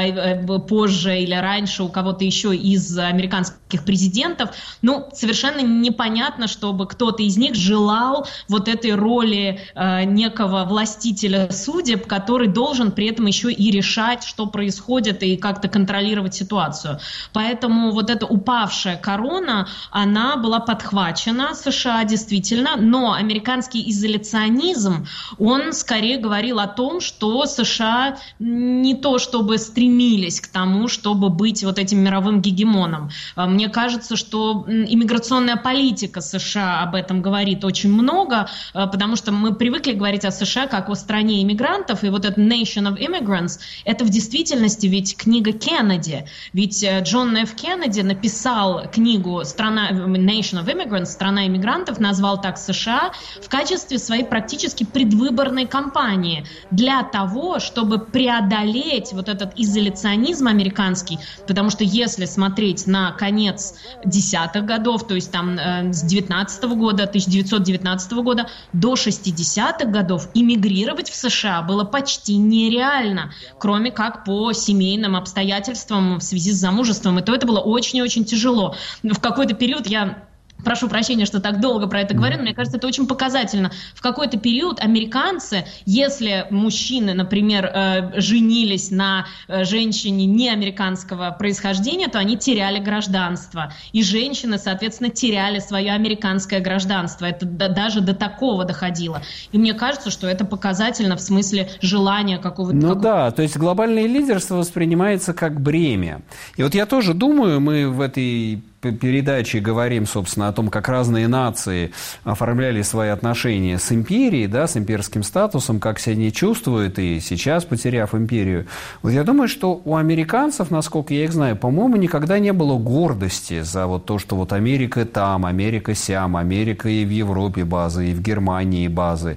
позже, или раньше у кого-то еще из американских президентов. Ну, совершенно непонятно, чтобы кто-то из них желал вот этой роли некого властителя судеб, который должен при этом еще и решать, что происходит, и как-то контролировать ситуацию. Поэтому вот эта упавшая корона, она Она была подхвачена США действительно, но американский изоляционизм, он скорее говорил о том, что США не то чтобы стремились к тому, чтобы быть вот этим мировым гегемоном. Мне кажется, что иммиграционная политика США об этом говорит очень много, потому что мы привыкли говорить о США как о стране иммигрантов, и вот это Nation of Immigrants, это в действительности ведь книга Кеннеди. Ведь Джон Ф. Кеннеди написал книгу «Страна Nation of Immigrants», «Страна иммигрантов», назвал так США в качестве своей практически предвыборной кампании для того, чтобы преодолеть вот этот изоляционизм американский, потому что если смотреть на конец десятых годов, то есть там э, с девятнадцатого года, тысяча девятьсот девятнадцатого года до шестидесятых годов, иммигрировать в США было почти нереально, кроме как по семейным обстоятельствам в связи с замужеством, и то это было очень и очень тяжело. В какой-то период я Прошу прощения, что так долго про это говорю, но мне кажется, это очень показательно. В какой-то период американцы, если мужчины, например, э, женились на э, женщине неамериканского происхождения, то они теряли гражданство. И женщины, соответственно, теряли свое американское гражданство. Это до, даже до такого доходило. И мне кажется, что это показательно в смысле желания какого-то... Ну какого-то... да, то есть глобальное лидерство воспринимается как бремя. И вот я тоже думаю, мы в этой передаче говорим, собственно, о том, как разные нации оформляли свои отношения с империей, да, с имперским статусом, как себя не чувствуют, и сейчас, потеряв империю. Вот я думаю, что у американцев, насколько я их знаю, по-моему, никогда не было гордости за вот то, что вот Америка там, Америка сям, Америка и в Европе базы, и в Германии базы,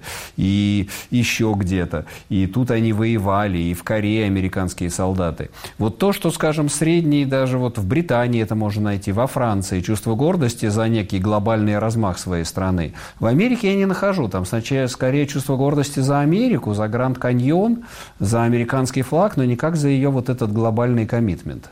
и еще где-то. И тут они воевали, и в Корее американские солдаты. Вот то, что, скажем, средний, даже вот в Британии это можно найти, во Франции, чувство гордости за некий глобальный размах своей страны. В Америке я не нахожу. Там сначала скорее чувство гордости за Америку, за Гранд Каньон, за американский флаг, но никак за ее вот этот глобальный коммитмент.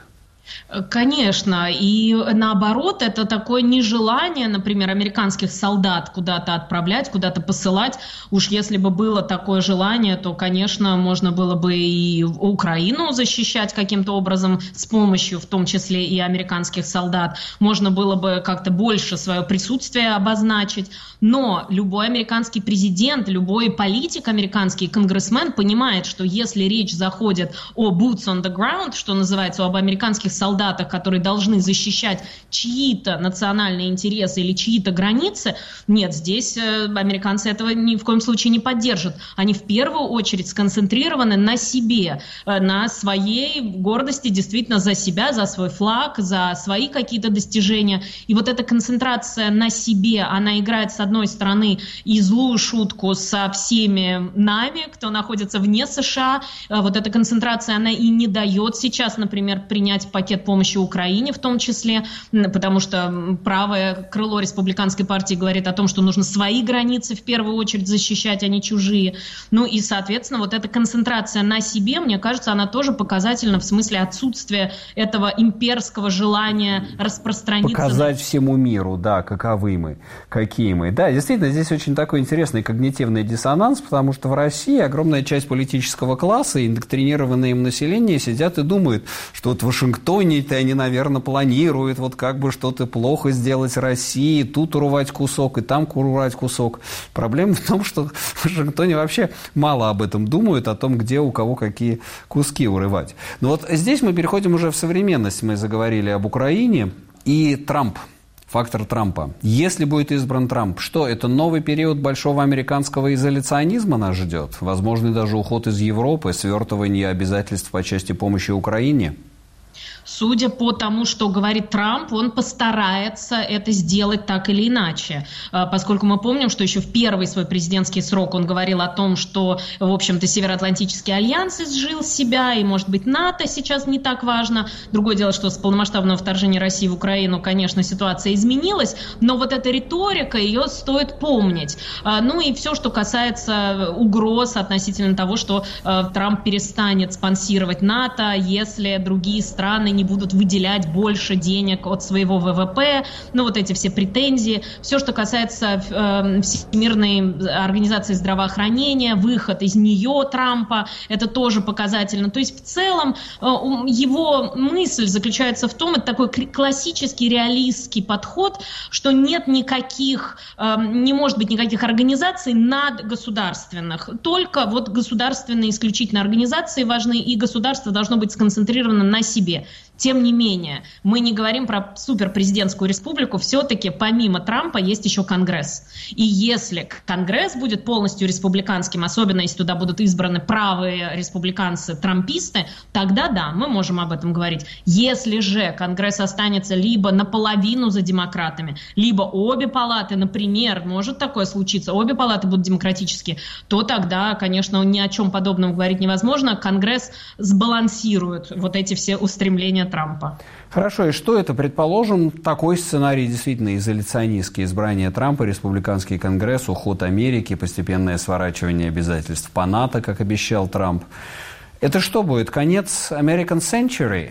Конечно, и наоборот, это такое нежелание, например, американских солдат куда-то отправлять, куда-то посылать. Уж если бы было такое желание, то, конечно, можно было бы и Украину защищать каким-то образом с помощью, в том числе и американских солдат. Можно было бы как-то больше свое присутствие обозначить. Но любой американский президент, любой политик американский, конгрессмен понимает, что если речь заходит о boots on the ground, что называется, об американских солдатах, которые должны защищать чьи-то национальные интересы или чьи-то границы, нет, здесь э, американцы этого ни в коем случае не поддержат. Они в первую очередь сконцентрированы на себе, э, на своей гордости действительно за себя, за свой флаг, за свои какие-то достижения. И вот эта концентрация на себе, она играет с одной стороны и злую шутку со всеми нами, кто находится вне США. Э, вот эта концентрация, она и не дает сейчас, например, принять позицию пакет помощи Украине в том числе, потому что правое крыло республиканской партии говорит о том, что нужно свои границы в первую очередь защищать, а не чужие. Ну и, соответственно, вот эта концентрация на себе, мне кажется, она тоже показательна в смысле отсутствия этого имперского желания распространиться. Показать всему миру, да, каковы мы, какие мы. Да, действительно, здесь очень такой интересный когнитивный диссонанс, потому что в России огромная часть политического класса, индоктринированное им население, сидят и думают, что вот в Вашингтоне-то они, наверное, планируют вот как бы что-то плохо сделать России, тут урвать кусок и там урвать кусок. Проблема в том, что в Вашингтоне вообще мало об этом думают, о том, где у кого какие куски урывать. Но вот здесь мы переходим уже в современность. Мы заговорили об Украине и Трамп. Фактор Трампа. Если будет избран Трамп, что это новый период большого американского изоляционизма нас ждет? Возможно, даже уход из Европы, свертывание обязательств по части помощи Украине? Судя по тому, что говорит Трамп, он постарается это сделать так или иначе, поскольку мы помним, что еще в первый свой президентский срок он говорил о том, что, в общем-то, Североатлантический альянс изжил себя, и, может быть, НАТО сейчас не так важно. Другое дело, что с полномасштабного вторжения России в Украину, конечно, ситуация изменилась, но вот эта риторика, ее стоит помнить. Ну и все, что касается угроз относительно того, что Трамп перестанет спонсировать НАТО, если другие страны не будут выделять больше денег от своего ВВП, ну вот эти все претензии, все, что касается э, Всемирной организации здравоохранения, выход из нее Трампа, это тоже показательно. То есть в целом э, его мысль заключается в том, это такой классический реалистский подход, что нет никаких, э, не может быть никаких организаций надгосударственных, только вот государственные исключительно организации важны, и государство должно быть сконцентрировано на себе. Тем не менее, мы не говорим про суперпрезидентскую республику, все-таки помимо Трампа есть еще Конгресс. И если Конгресс будет полностью республиканским, особенно если туда будут избраны правые республиканцы-трамписты, тогда да, мы можем об этом говорить. Если же Конгресс останется либо наполовину за демократами, либо обе палаты, например, может такое случиться, обе палаты будут демократические, то тогда, конечно, ни о чем подобном говорить невозможно. Конгресс сбалансирует вот эти все устремления Трампа. Хорошо, и что это? Предположим, такой сценарий действительно изоляционистский. Избрание Трампа, республиканский конгресс, уход Америки, постепенное сворачивание обязательств по НАТО, как обещал Трамп. Это что будет? Конец American Century?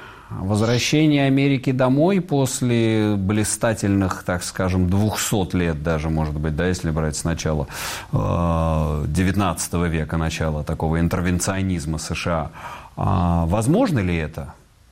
Возвращение Америки домой после блистательных, так скажем, двухсот лет даже, может быть, да, если брать с начала девятнадцатого века, начала такого интервенционизма США. Возможно ли это?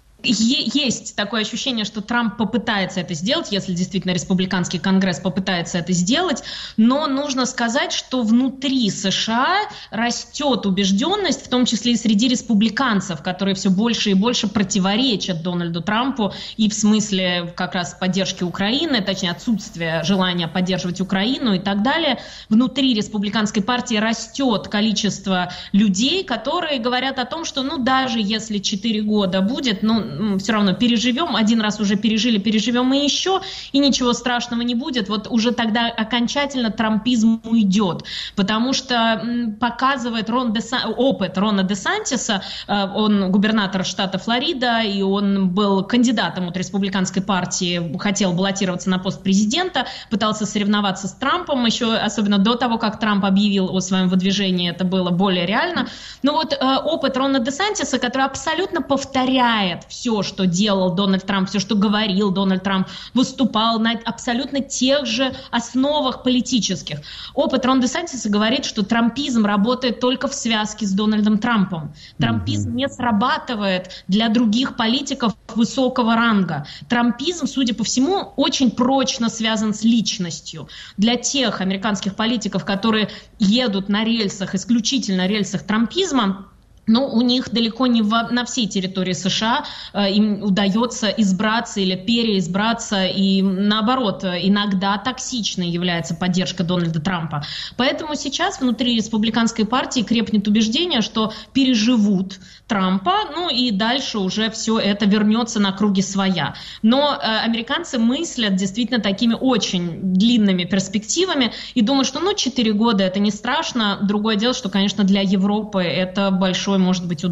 Есть такое ощущение, что Трамп попытается это сделать, если действительно республиканский конгресс попытается это сделать, но нужно сказать, что внутри США растет убежденность, в том числе и среди республиканцев, которые все больше и больше противоречат Дональду Трампу и в смысле как раз поддержки Украины, точнее отсутствия желания поддерживать Украину и так далее. Внутри республиканской партии растет количество людей, которые говорят о том, что ну даже если четыре года будет, ну все равно переживем, один раз уже пережили, переживем и еще, и ничего страшного не будет, вот уже тогда окончательно трампизм уйдет, потому что показывает Рон Десан... опыт Рона Десантиса, он губернатор штата Флорида, и он был кандидатом от республиканской партии, хотел баллотироваться на пост президента, пытался соревноваться с Трампом, еще особенно до того, как Трамп объявил о своем выдвижении, это было более реально, но вот опыт Рона Десантиса, который абсолютно повторяет все, что делал Дональд Трамп, все, что говорил Дональд Трамп, выступал на абсолютно тех же основах политических. Опыт Рона Десантиса говорит, что трампизм работает только в связке с Дональдом Трампом. Трампизм mm-hmm. не срабатывает для других политиков высокого ранга. Трампизм, судя по всему, очень прочно связан с личностью. Для тех американских политиков, которые едут на рельсах, исключительно рельсах трампизма, но у них далеко не в, на всей территории США э, им удается избраться или переизбраться, и наоборот, иногда токсичной является поддержка Дональда Трампа. Поэтому сейчас внутри республиканской партии крепнет убеждение, что переживут Трампа, ну и дальше уже все это вернется на круги своя. Но э, американцы мыслят действительно такими очень длинными перспективами и думают, что ну четыре года это не страшно. Другое дело, что, конечно, для Европы это большой может быть удар.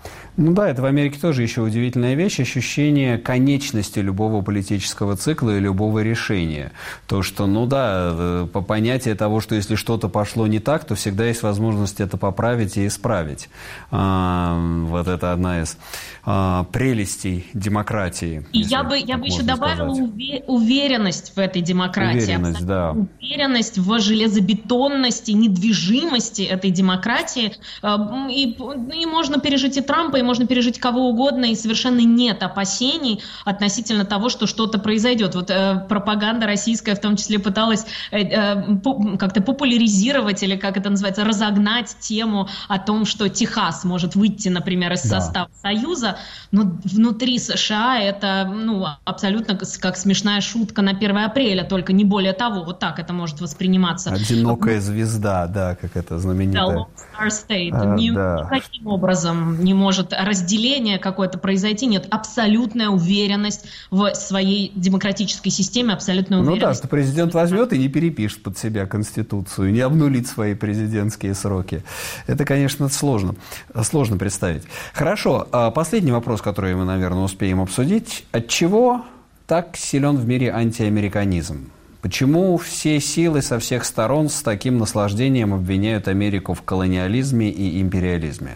Ну да, это в Америке тоже еще удивительная вещь, ощущение конечности любого политического цикла и любого решения. То, что, ну да, по понятию того, что если что-то пошло не так, то всегда есть возможность это поправить и исправить. А, вот это одна из а, прелестей демократии. И я бы, я бы еще добавила уве- уверенность в этой демократии. Уверенность, да. Уверенность в железобетонности, недвижимости этой демократии. И, и можно пережить и Трампа, и можно пережить кого угодно, и совершенно нет опасений относительно того, что что-то произойдет. Вот э, пропаганда российская в том числе пыталась э, э, по, как-то популяризировать, или как это называется, разогнать тему о том, что Техас может выйти, например, из да. состава Союза, но внутри США это ну, абсолютно как смешная шутка на первое апреля, только не более того. Вот так это может восприниматься. Одинокая звезда, да, как это знаменитое. Да, Star State. А, Ни, да. Никаким образом не может разделение какое-то произойти. Нет, абсолютная уверенность в своей демократической системе, абсолютная уверенность. Ну да, что президент возьмет и не перепишет под себя Конституцию, не обнулит свои президентские сроки. Это, конечно, сложно, сложно представить. Хорошо, последний вопрос, который мы, наверное, успеем обсудить. Отчего так силен в мире антиамериканизм? Почему все силы со всех сторон с таким наслаждением обвиняют Америку в колониализме и империализме?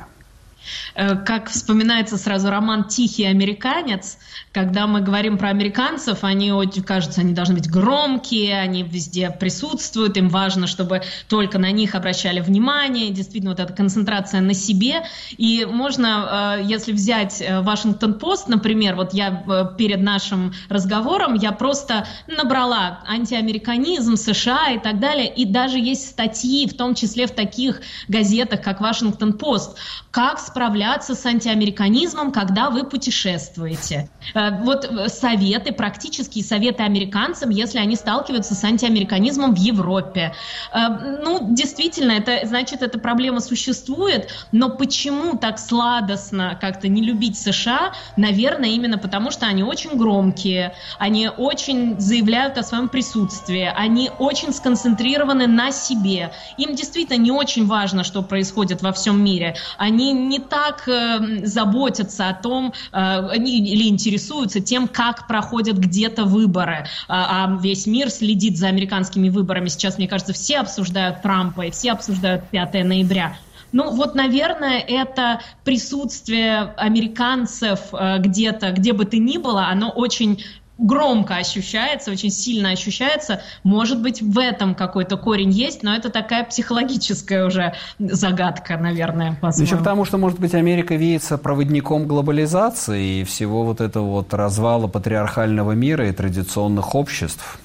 Как вспоминается сразу роман «Тихий американец», когда мы говорим про американцев, они, кажется, они должны быть громкие, они везде присутствуют, им важно, чтобы только на них обращали внимание, действительно, вот эта концентрация на себе. И можно, если взять «Вашингтон-Пост», например, вот я перед нашим разговором, я просто набрала антиамериканизм, США и так далее, и даже есть статьи, в том числе в таких газетах, как «Вашингтон-Пост», как справляться с антиамериканизмом, когда вы путешествуете. Вот советы, практические советы американцам, если они сталкиваются с антиамериканизмом в Европе. Ну, действительно, это значит, эта проблема существует, но почему так сладостно как-то не любить США? Наверное, именно потому, что они очень громкие, они очень заявляют о своем присутствии, они очень сконцентрированы на себе. Им действительно не очень важно, что происходит во всем мире. Они не так э, заботятся о том, э, они, или интересуются тем, как проходят где-то выборы. А, а весь мир следит за американскими выборами. Сейчас, мне кажется, все обсуждают Трампа и все обсуждают пятое ноября. Ну вот, наверное, это присутствие американцев э, где-то, где бы то ни было, оно очень громко ощущается, очень сильно ощущается. Может быть, в этом какой-то корень есть, но это такая психологическая уже загадка, наверное, по-своему. Еще потому, что, может быть, Америка видится проводником глобализации и всего вот этого вот развала патриархального мира и традиционных обществ.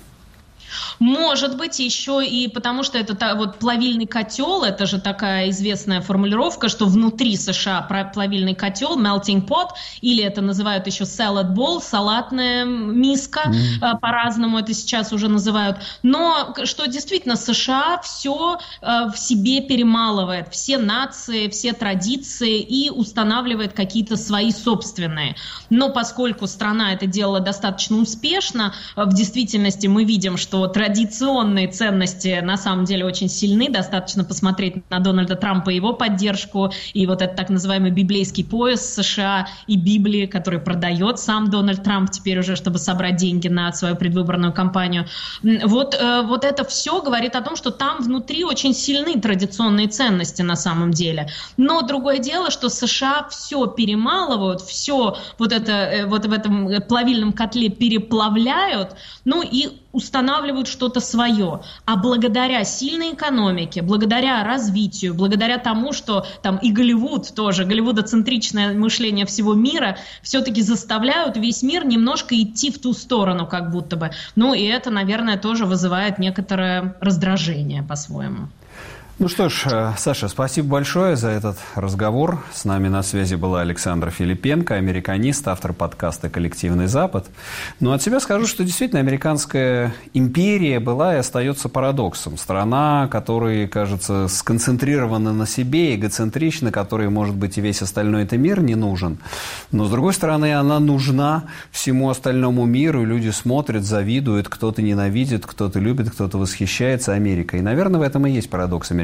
Может быть, еще и потому, что это вот плавильный котел, это же такая известная формулировка, что внутри США плавильный котел, melting pot, или это называют еще salad bowl, салатная миска, mm. по-разному это сейчас уже называют. Но что действительно США все в себе перемалывает, все нации, все традиции и устанавливает какие-то свои собственные. Но поскольку страна это делала достаточно успешно, в действительности мы видим, что традиционные ценности на самом деле очень сильны. Достаточно посмотреть на Дональда Трампа и его поддержку, и вот этот так называемый библейский пояс США и Библии, который продает сам Дональд Трамп теперь уже, чтобы собрать деньги на свою предвыборную кампанию. Вот, вот это все говорит о том, что там внутри очень сильны традиционные ценности на самом деле. Но другое дело, что США все перемалывают, все вот это вот в этом плавильном котле переплавляют, ну и устанавливают что-то свое. А благодаря сильной экономике, благодаря развитию, благодаря тому, что там и Голливуд тоже, голливудоцентричное мышление всего мира, все-таки заставляют весь мир немножко идти в ту сторону, как будто бы. Ну и это, наверное, тоже вызывает некоторое раздражение по-своему. Ну что ж, Саша, спасибо большое за этот разговор. С нами на связи была Александра Филипенко, американист, автор подкаста «Коллективный Запад». Но от себя скажу, что действительно американская империя была и остается парадоксом. Страна, которая, кажется, сконцентрирована на себе, эгоцентрична, которой, может быть, и весь остальной этот мир не нужен. Но, с другой стороны, она нужна всему остальному миру. Люди смотрят, завидуют, кто-то ненавидит, кто-то любит, кто-то восхищается Америкой. И, наверное, в этом и есть парадокс американцев.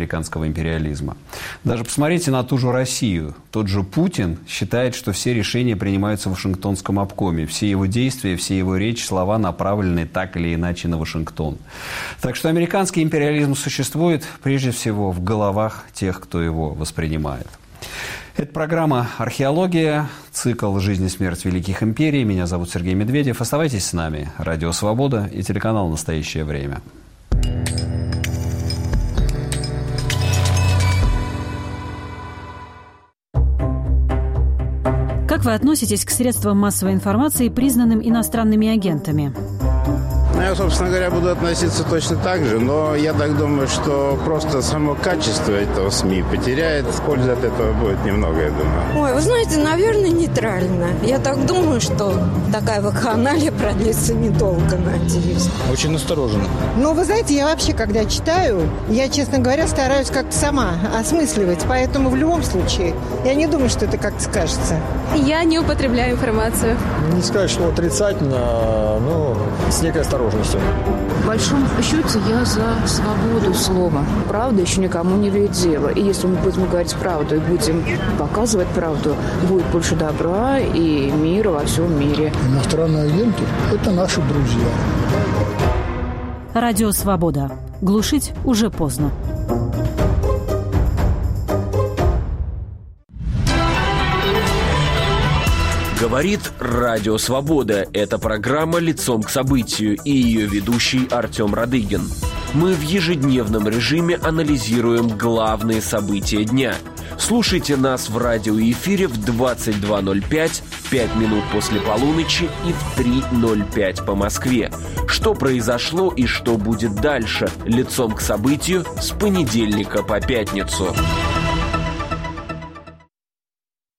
американского империализма. Даже посмотрите на ту же Россию. Тот же Путин считает, что все решения принимаются в Вашингтонском обкоме. Все его действия, все его речи, слова направлены так или иначе на Вашингтон. Так что американский империализм существует прежде всего в головах тех, кто его воспринимает. Это программа «Археология», цикл «Жизнь и смерть великих империй». Меня зовут Сергей Медведев. Оставайтесь с нами. Радио «Свобода» и телеканал «Настоящее время». Как вы относитесь к средствам массовой информации, признанным иностранными агентами? Ну, я, собственно говоря, буду относиться точно так же, но я так думаю, что просто само качество этого СМИ потеряет. Пользы от этого будет немного, я думаю. Ой, вы знаете, наверное, нейтрально. Я так думаю, что такая вакханалия продлится недолго, надеюсь. Очень настороженно. Ну, вы знаете, я вообще, когда читаю, я, честно говоря, стараюсь как-то сама осмысливать. Поэтому в любом случае, я не думаю, что это как-то скажется. Я не употребляю информацию. Не сказать, что отрицательно, но с некой осторожностью. В большом счете я за свободу слова. Правда еще никому не вредит дело. И если мы будем говорить правду и будем показывать правду, будет больше добра и мира во всем мире. Иностранные агенты – это наши друзья. Радио «Свобода». Глушить уже поздно. Говорит Радио Свобода. Это программа «Лицом к событию» и ее ведущий Артем Радыгин. Мы в ежедневном режиме анализируем главные события дня. Слушайте нас в радиоэфире в двадцать два ноль пять, пять минут после полуночи и в три ноль пять по Москве. Что произошло и что будет дальше? Лицом к событию с понедельника по пятницу.